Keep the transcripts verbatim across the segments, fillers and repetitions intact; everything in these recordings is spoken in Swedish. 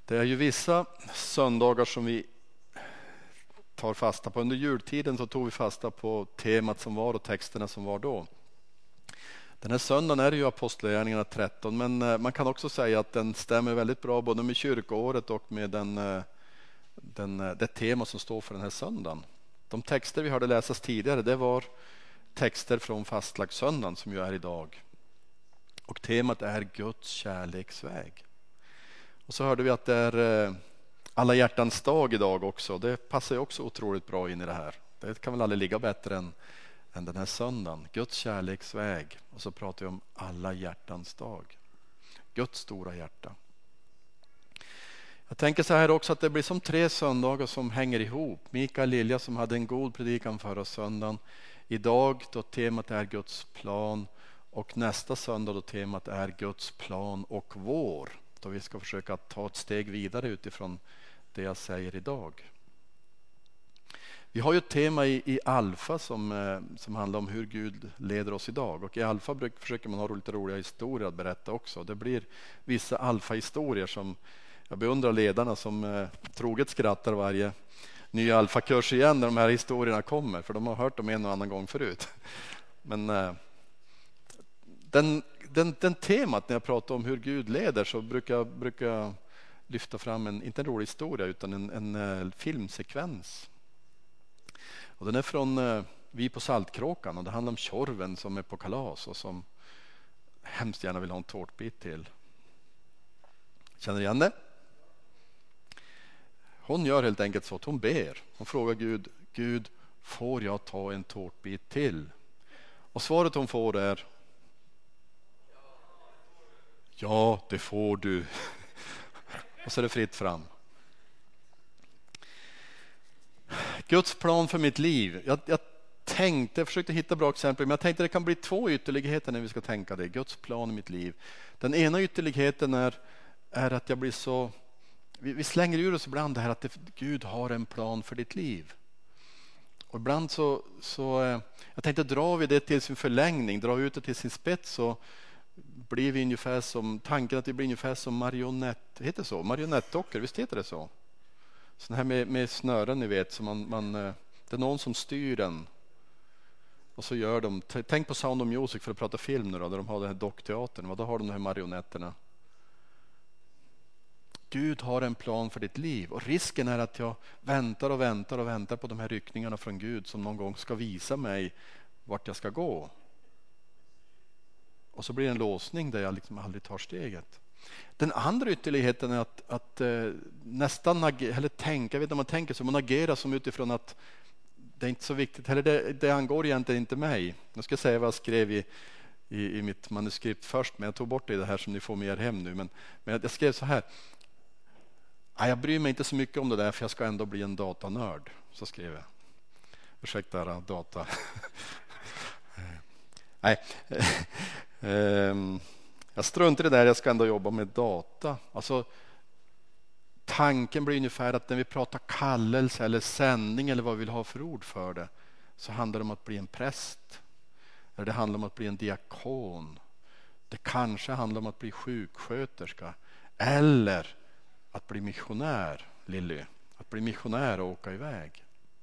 Det är ju vissa söndagar som vi tar fasta på. Under jultiden så tog vi fasta på temat som var och texterna som var då. Den här söndagen är det ju Apostlagärningarna tretton, men man kan också säga att den stämmer väldigt bra både med kyrkoåret och med den, den, det tema som står för den här söndagen. De texter vi hörde läsas tidigare, det var texter från fastlagssöndagen som ju är idag. Och temat är Guds kärleksväg. Och så hörde vi att det är alla hjärtans dag idag också. Det passar ju också otroligt bra in i det här. Det kan väl aldrig ligga bättre än, än den här söndagen. Guds kärleksväg. Och så pratar vi om alla hjärtans dag. Guds stora hjärta. Jag tänker så här också att det blir som tre söndagar som hänger ihop. Mikael Lilja som hade en god predikan förra söndagen. Idag då temat är Guds plan. Och nästa söndag då temat är Guds plan och vår. Då vi ska försöka ta ett steg vidare utifrån det jag säger idag. Vi har ju ett tema i, i Alfa som, som handlar om hur Gud leder oss idag. Och i Alfa försöker man ha lite roliga historier att berätta också. Det blir vissa Alfa-historier som jag beundrar ledarna som eh, troget skrattar varje ny Alfa-kurs igen när de här historierna kommer. För de har hört dem en och annan gång förut. Men eh, den, den, den temat när jag pratar om hur Gud leder så brukar jag brukar lyfta fram en, inte en rolig historia utan en, en, en filmsekvens. Och den är från eh, Vi på Saltkråkan och det handlar om Tjorven som är på kalas och som hemskt gärna vill ha en tårtbit till. Känner igen det? Hon gör helt enkelt så att hon ber. Hon frågar Gud, Gud, får jag ta en tårtbit till? Och svaret hon får är ja, det får du. Och så är det fritt fram. Guds plan för mitt liv. Jag, jag tänkte, jag försökte hitta bra exempel, men jag tänkte det kan bli två ytterligheter när vi ska tänka det. Guds plan i mitt liv. Den ena ytterligheten är, är att jag blir så... Vi, vi slänger ur oss ibland det här att det, Gud har en plan för ditt liv. Och ibland så... så jag tänkte dra vi det till sin förlängning, dra ut det till sin spets så blir vi ungefär som... Tanken att vi blir ungefär som marionett... Heter det så? Marionettdockor, visst heter det så? Sån här med, med snören ni vet, så man, man, det är någon som styr den. Och så gör de, tänk på Sound of Music för att prata film nu då, där de har den här dockteatern. Vad då har de de här marionetterna? Gud har en plan för ditt liv och risken är att jag väntar och väntar och väntar på de här ryckningarna från Gud som någon gång ska visa mig vart jag ska gå. Och så blir det en låsning där jag liksom aldrig tar steget. Den andra ytterligheten är att, att eh, nästan eller tänka, vet du, man tänker så, man agerar som utifrån att det är inte så viktigt, eller det, det angår egentligen inte mig. Jag ska säga vad jag skrev i, i, i mitt manuskript först, men jag tog bort det, det här som ni får med er hem nu. Men, men jag skrev så här, nej, jag bryr mig inte så mycket om det där för jag ska ändå bli en datanörd, så skrev jag. Ursäkta data. nej. um, Jag struntar i det där, jag ska ändå jobba med data. Alltså, tanken blir ungefär att när vi pratar kallelse eller sändning eller vad vi vill ha för ord för det, så handlar det om att bli en präst. Eller det handlar om att bli en diakon. Det kanske handlar om att bli sjuksköterska. Eller att bli missionär, Lilly. Att bli missionär och åka iväg.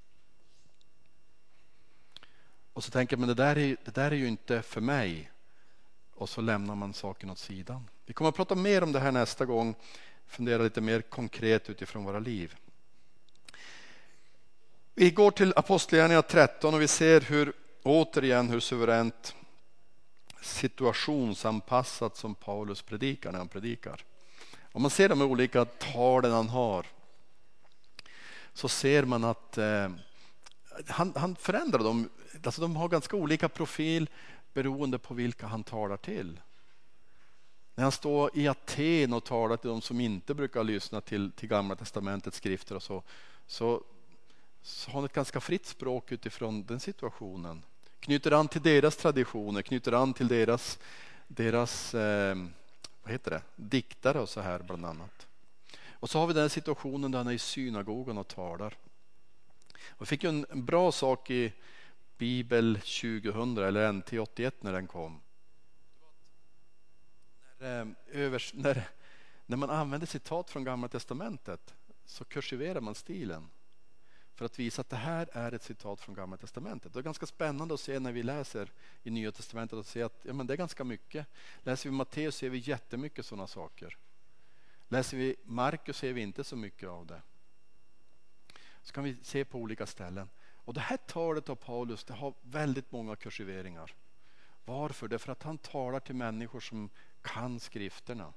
Och så tänker jag, men det där är, det där är ju inte för mig. Och så lämnar man saken åt sidan. Vi kommer att prata mer om det här nästa gång. Fundera lite mer konkret utifrån våra liv. Vi går till Apostlagärningarna tretton och vi ser hur, återigen hur suveränt situationsanpassat som Paulus predikar när han predikar. Om man ser de olika talen han har så ser man att eh, han, han förändrar dem. Alltså de har ganska olika profil beroende på vilka han talar till. När han står i Aten och talar till de som inte brukar lyssna till, till Gamla testamentets skrifter och så, så, så har han ett ganska fritt språk utifrån den situationen. Knyter an till deras traditioner, knyter an till deras, deras eh, vad heter det? diktare och så här bland annat. Och så har vi den situationen där han är i synagogan och talar. Och vi fick ju en, en bra sak i Bibel tjugohundra eller N T åttioett när den kom. När, övers, när, När man använder citat från Gamla testamentet så kursiverar man stilen för att visa att det här är ett citat från Gamla testamentet. Det är ganska spännande att se när vi läser i Nya testamentet och se att ja, men det är ganska mycket. Läser vi Matteus ser vi jättemycket sådana saker. Läser vi Markus ser vi inte så mycket av det. Så kan vi se på olika ställen. Och det här talet av Paulus, det har väldigt många kursiveringar. Varför? Det är för att han talar till människor som kan skrifterna.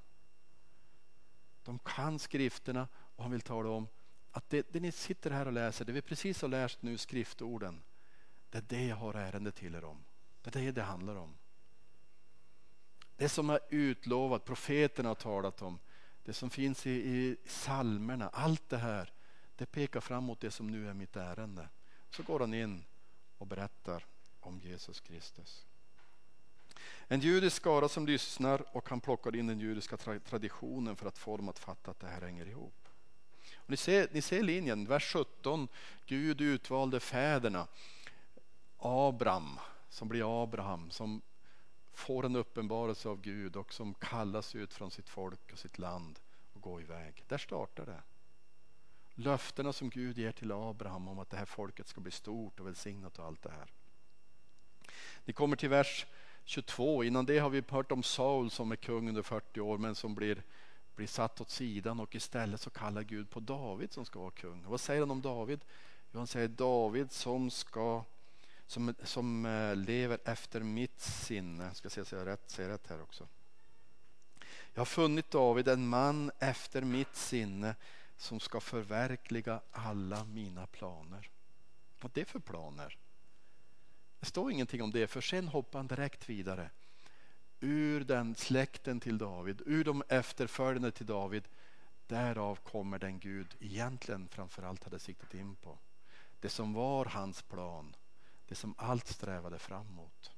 De kan skrifterna och han vill tala om att det, det ni sitter här och läser, det vi precis har läst nu, skriftorden, det är det jag har ärende till er om. Det är det det handlar om. Det som är utlovat, profeterna har talat om, det som finns i, i psalmerna, allt det här, det pekar fram mot det som nu är mitt ärende. Så går han in och berättar om Jesus Kristus. En judisk skara som lyssnar och han plockar in den judiska tra- traditionen för att få dem att fatta att det här hänger ihop. Och ni, ser, ni ser linjen, vers sjutton, Gud utvalde fäderna. Abraham som blir Abraham, som får en uppenbarelse av Gud och som kallas ut från sitt folk och sitt land och går iväg. Där startar det. Löftena som Gud ger till Abraham om att det här folket ska bli stort och välsignat och allt det här. Ni kommer till vers tjugotvå. Innan det har vi hört om Saul som är kung under fyrtio år men som blir, blir satt åt sidan och istället så kallar Gud på David som ska vara kung. Och vad säger han om David? Jo, han säger David som ska som, som uh, lever efter mitt sinne. Jag ska se så jag rätt, säger rätt här också. Jag har funnit David, en man efter mitt sinne som ska förverkliga alla mina planer. Vad är det för planer? Det står ingenting om det, för sen hoppar han direkt vidare. Ur den släkten till David, ur de efterföljande till David, därav kommer den Gud egentligen framförallt hade siktat in på. Det som var hans plan, det som allt strävade framåt.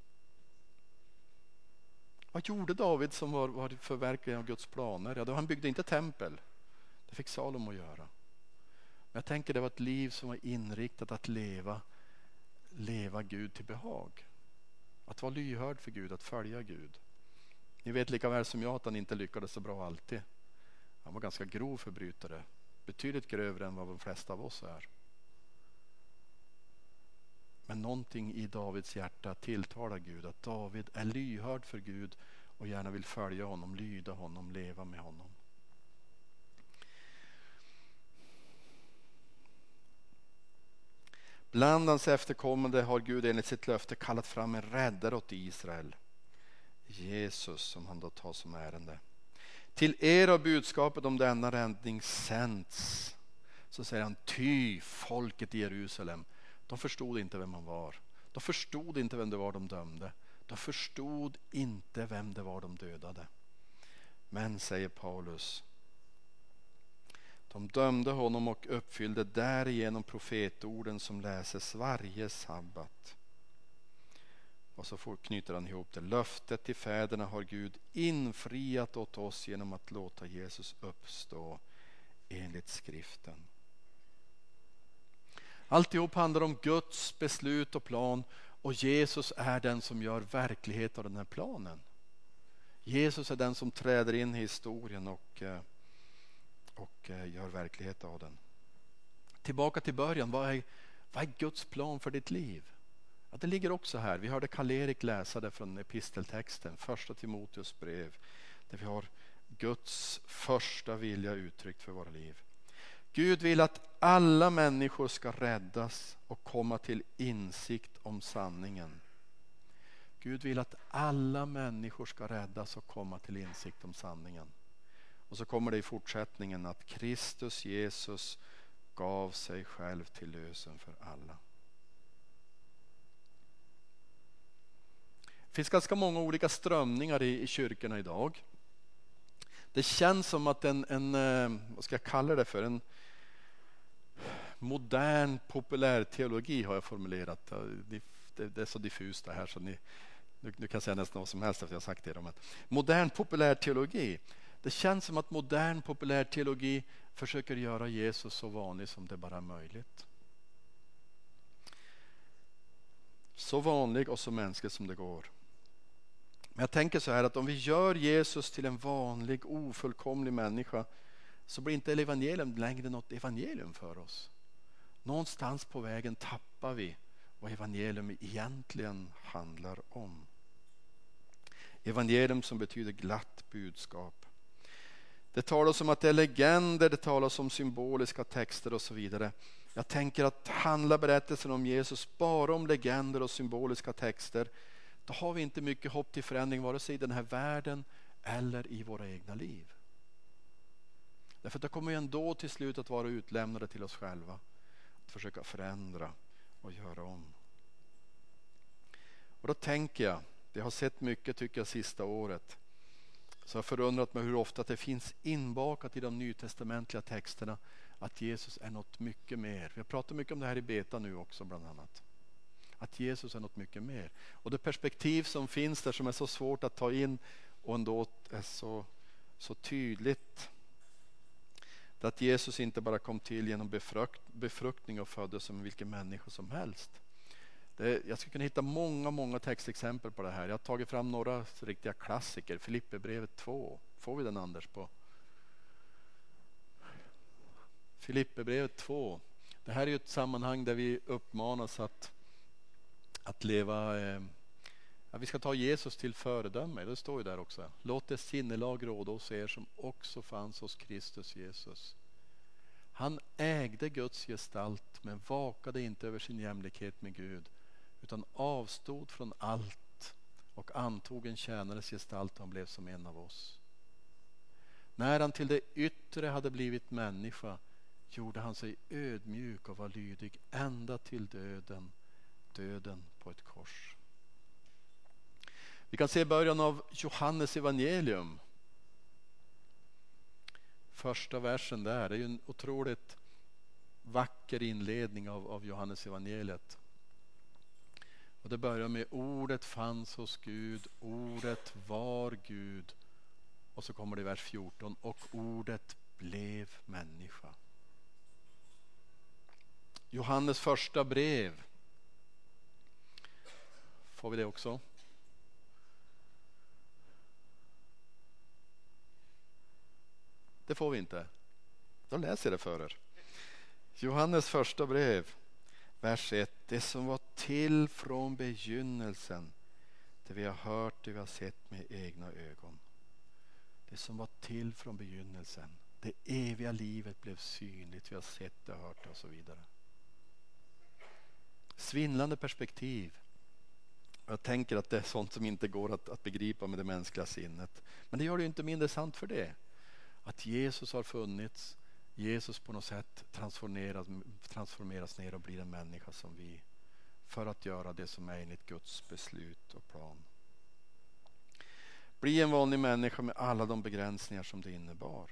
Vad gjorde David som var, var förverkligande av Guds planer? Ja, då han byggde inte tempel. Det fick Salomo göra. Men jag tänker det var ett liv som var inriktat att leva leva Gud till behag. Att vara lyhörd för Gud, att följa Gud. Ni vet lika väl som jag att han inte lyckades så bra alltid. Han var ganska grov förbrytare. Betydligt grövre än vad de flesta av oss är. Men någonting i Davids hjärta tilltalar Gud. Att David är lyhörd för Gud och gärna vill följa honom, lyda honom, leva med honom. Bland hans efterkommande har Gud enligt sitt löfte kallat fram en räddare åt Israel. Jesus som han då tar som ärende. Till er har budskapet om denna räddning sänts. Så säger han, ty folket i Jerusalem. De förstod inte vem han var. De förstod inte vem det var de dömde. De förstod inte vem det var de dödade. Men, säger Paulus, de dömde honom och uppfyllde därigenom profetorden som läses varje sabbat. Och så får, knyter han ihop det. Löftet till fäderna har Gud infriat åt oss genom att låta Jesus uppstå enligt skriften. Alltihop handlar om Guds beslut och plan, och Jesus är den som gör verklighet av den här planen. Jesus är den som träder in i historien och och gör verklighet av den. Tillbaka till början, vad är, vad är Guds plan för ditt liv? Ja, det ligger också här. Vi hörde Karl-Erik läsa det från episteltexten, första Timoteus brev, där vi har Guds första vilja uttryckt för våra liv. Gud vill att alla människor ska räddas och komma till insikt om sanningen. Gud vill att alla människor ska räddas och komma till insikt om sanningen. Och så kommer det i fortsättningen att Kristus Jesus gav sig själv till lösen för alla. Det finns ganska många olika strömningar i, i kyrkorna idag. Det känns som att en, en, vad ska jag kalla det för, en modern populärteologi har jag formulerat. Det, det, det är så diffust det här så ni, nu, nu kan jag säga nästan vad som helst efter jag har sagt det. Om att modern populärteologi. Det känns som att modern populärteologi försöker göra Jesus så vanlig som det bara är möjligt. Så vanlig och så mänsklig som det går. Men jag tänker så här att om vi gör Jesus till en vanlig ofullkomlig människa så blir inte evangelium längre något evangelium för oss. Någonstans på vägen tappar vi vad evangelium egentligen handlar om. Evangelium som betyder glatt budskap. Det talas om att det är legender, det talas om symboliska texter och så vidare. Jag tänker att handla berättelsen om Jesus bara om legender och symboliska texter, då har vi inte mycket hopp till förändring vare sig i den här världen eller i våra egna liv. Därför att det kommer ju ändå till slut att vara utlämnade till oss själva. Att försöka förändra och göra om. Och då tänker jag, det har sett mycket tycker jag sista året. Så jag har förundrat mig hur ofta det finns inbakat i de nytestamentliga texterna att Jesus är något mycket mer. Vi har pratat mycket om det här i beta nu också bland annat. Att Jesus är något mycket mer. Och det perspektiv som finns där som är så svårt att ta in och ändå är så, så tydligt. Det att Jesus inte bara kom till genom befrukt, befruktning och föddes som vilken människa som helst. Det, jag skulle kunna hitta många, många textexempel på det här. Jag har tagit fram några riktiga klassiker. Filipperbrevet två. Får vi den Anders på? Filipperbrevet två. Det här är ju ett sammanhang där vi uppmanas att, att leva... Eh, ja, vi ska ta Jesus till föredöme. Det står ju där också. Låt det sinnelag råda hos er som också fanns hos Kristus Jesus. Han ägde Guds gestalt men vakade inte över sin jämlikhet med Gud utan avstod från allt och antog en tjänares gestalt och han blev som en av oss. När han till det yttre hade blivit människa gjorde han sig ödmjuk och var lydig ända till döden, döden på ett kors. Vi kan se början av Johannes evangelium. Första versen där, det är ju en otroligt vacker inledning av, av Johannes evangeliet. Och det börjar med ordet fanns hos Gud, ordet var Gud. Och så kommer det i vers fjorton, och ordet blev människa. Johannes första brev. Får vi det också? Det får vi inte. Då läser jag det för er. Johannes första brev, vers ett. Det som var till från begynnelsen, det vi har hört, det vi har sett med egna ögon. Det som var till från begynnelsen, det eviga livet blev synligt, vi har sett det, hört det och så vidare. Svindlande perspektiv. Jag tänker att det är sånt som inte går att, att begripa med det mänskliga sinnet. Men det gör det ju inte mindre sant för det. Att Jesus har funnits, Jesus på något sätt transformeras, transformeras ner och blir en människa som vi, för att göra det som är enligt Guds beslut och plan. Bli en vanlig människa med alla de begränsningar som det innebar.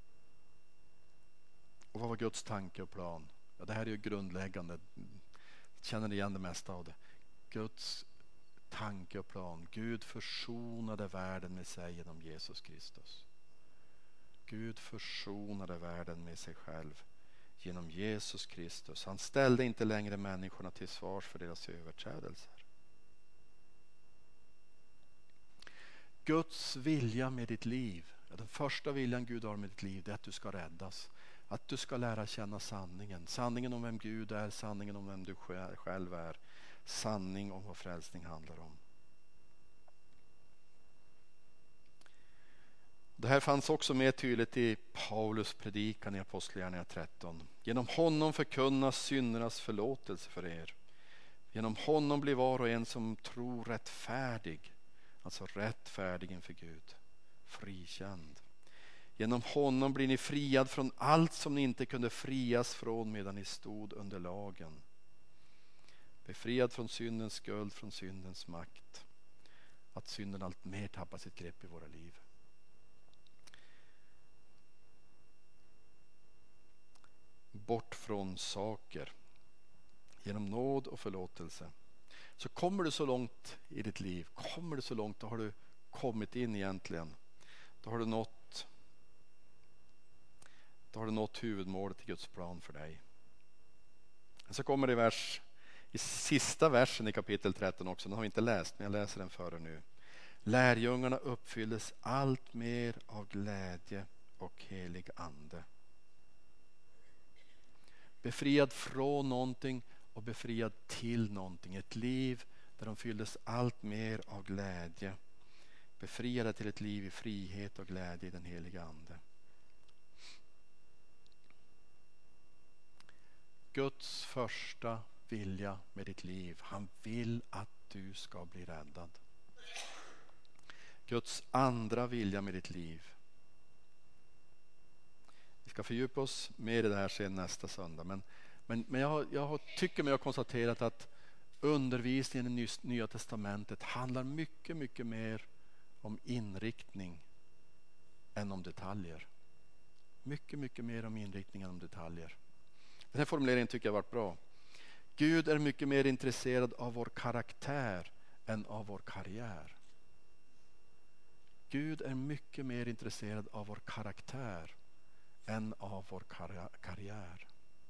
Och vad var Guds tanke och plan? Ja, det här är ju grundläggande. Känner igen det mesta av det. Guds tanke och plan. Gud försonade världen med sig genom Jesus Kristus. Gud försonade världen med sig själv genom Jesus Kristus. Han ställde inte längre människorna till svars för deras överträdelser. Guds vilja med ditt liv, den första viljan Gud har med ditt liv, det är att du ska räddas. Att du ska lära känna sanningen. Sanningen om vem Gud är, sanningen om vem du själv är. Sanning om vad frälsning handlar om. Det här fanns också mer tydligt i Paulus predikan i Apostlagärningarna tretton. Genom honom förkunnas syndernas förlåtelse för er. Genom honom blir var och en som tror rättfärdig. Alltså rättfärdig inför Gud. Frikänd. Genom honom blir ni friad från allt som ni inte kunde frias från medan ni stod under lagen. Befriad från syndens skuld, från syndens makt. Att synden allt mer tappar sitt grepp i våra liv. Bort från saker. Genom nåd och förlåtelse. Så kommer du så långt i ditt liv. Kommer du så långt, då har du kommit in egentligen. Då har du nått, då har du nått huvudmålet i Guds plan för dig. Så kommer det i vers, i sista versen i kapitel tretton också. Den har vi inte läst, men jag läser den för er nu. Lärjungarna uppfylldes allt mer av glädje och helig ande. Befriad från någonting och befriad till någonting. Ett liv där de fylldes allt mer av glädje. Befriade till ett liv i frihet och glädje i den heliga ande. Guds första vilja med ditt liv. Han vill att du ska bli räddad. Guds andra vilja med ditt liv. Vi ska fördjupa oss mer i det här sen nästa söndag. Men, men, men jag, jag tycker mig ha konstaterat att undervisningen i Nya Testamentet handlar mycket, mycket mer om inriktning än om detaljer. Mycket, mycket mer om inriktning än om detaljer. Den här formuleringen tycker jag har varit bra. Gud är mycket mer intresserad av vår karaktär än av vår karriär. Gud är mycket mer intresserad av vår karaktär än av vår kar- karriär.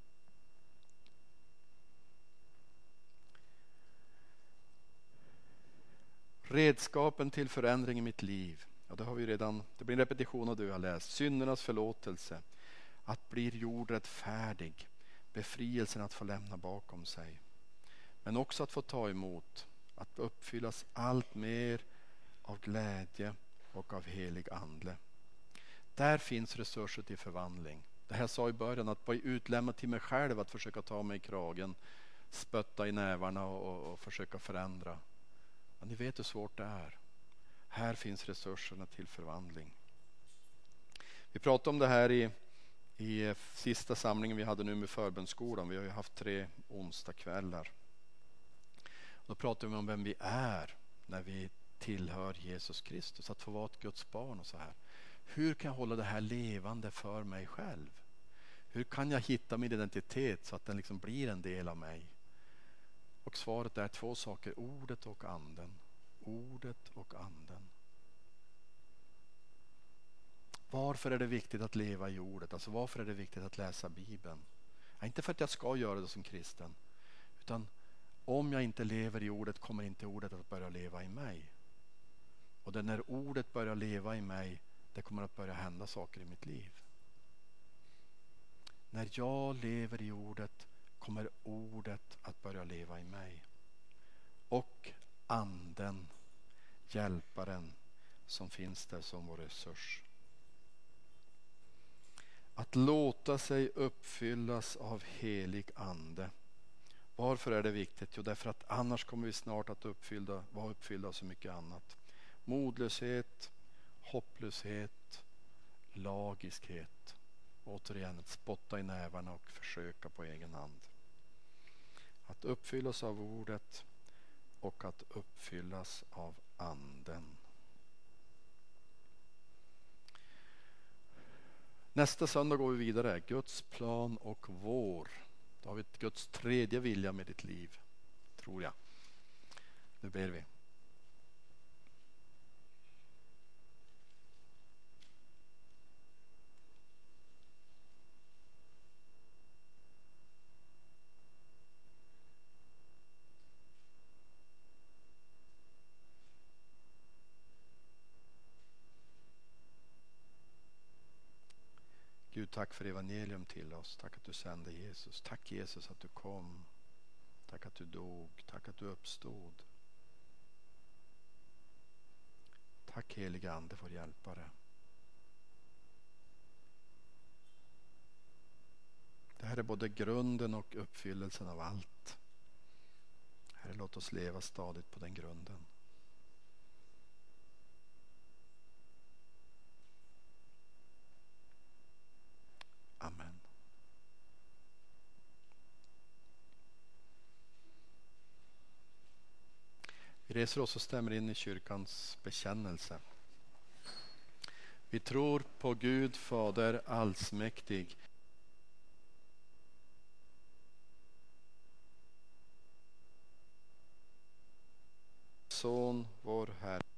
Redskapen till förändring i mitt liv. Ja, det har vi redan, det blir en repetition av det vi har läst. Syndernas förlåtelse. Att bli gjord rättfärdig. Befrielsen att få lämna bakom sig. Men också att få ta emot. Att uppfyllas allt mer av glädje och av helig ande. Där finns resurser till förvandling. Det här sa i början, att vara utlämnad till mig själv, att försöka ta mig i kragen, spötta i nävarna och, och, och försöka förändra. Ja, ni vet hur svårt det är. Här finns resurserna till förvandling. Vi pratade om det här i, i sista samlingen vi hade nu med förbönskolan. Vi har ju haft tre onsdagskvällar. Då pratade vi om vem vi är när vi tillhör Jesus Kristus. Att få vara ett Guds barn och så här. Hur kan jag hålla det här levande för mig själv? Hur kan jag hitta min identitet så att den liksom blir en del av mig? Och svaret är två saker. Ordet och anden. Ordet och anden. Varför är det viktigt att leva i ordet? Alltså varför är det viktigt att läsa Bibeln? Ja, inte för att jag ska göra det som kristen. Utan om jag inte lever i ordet kommer inte ordet att börja leva i mig. Och det när ordet börjar leva i mig, det kommer att börja hända saker i mitt liv. När jag lever i ordet kommer ordet att börja leva i mig. Och anden, hjälparen som finns där som vår resurs. Att låta sig uppfyllas av helig ande. Varför är det viktigt? Jo, därför att annars kommer vi snart att uppfyllda, vara uppfyllda av så mycket annat. Modlöshet, hopplöshet, lagiskhet. Återigen, att spotta i nävarna och försöka på egen hand. Att uppfyllas av ordet och att uppfyllas av anden. Nästa söndag går vi vidare. Guds plan och vår. Då har vi Guds tredje vilja med ditt liv, tror jag. Nu ber vi. Gud, tack för evangelium till oss. Tack att du sände Jesus. Tack Jesus att du kom. Tack att du dog. Tack att du uppstod. Tack heliga ande för hjälpare. Det här är både grunden och uppfyllelsen av allt. Herre, låt oss leva stadigt på den grunden. Amen. Vi reser oss och stämmer in i kyrkans bekännelse. Vi tror på Gud Fader allsmäktig, Son vår Herre,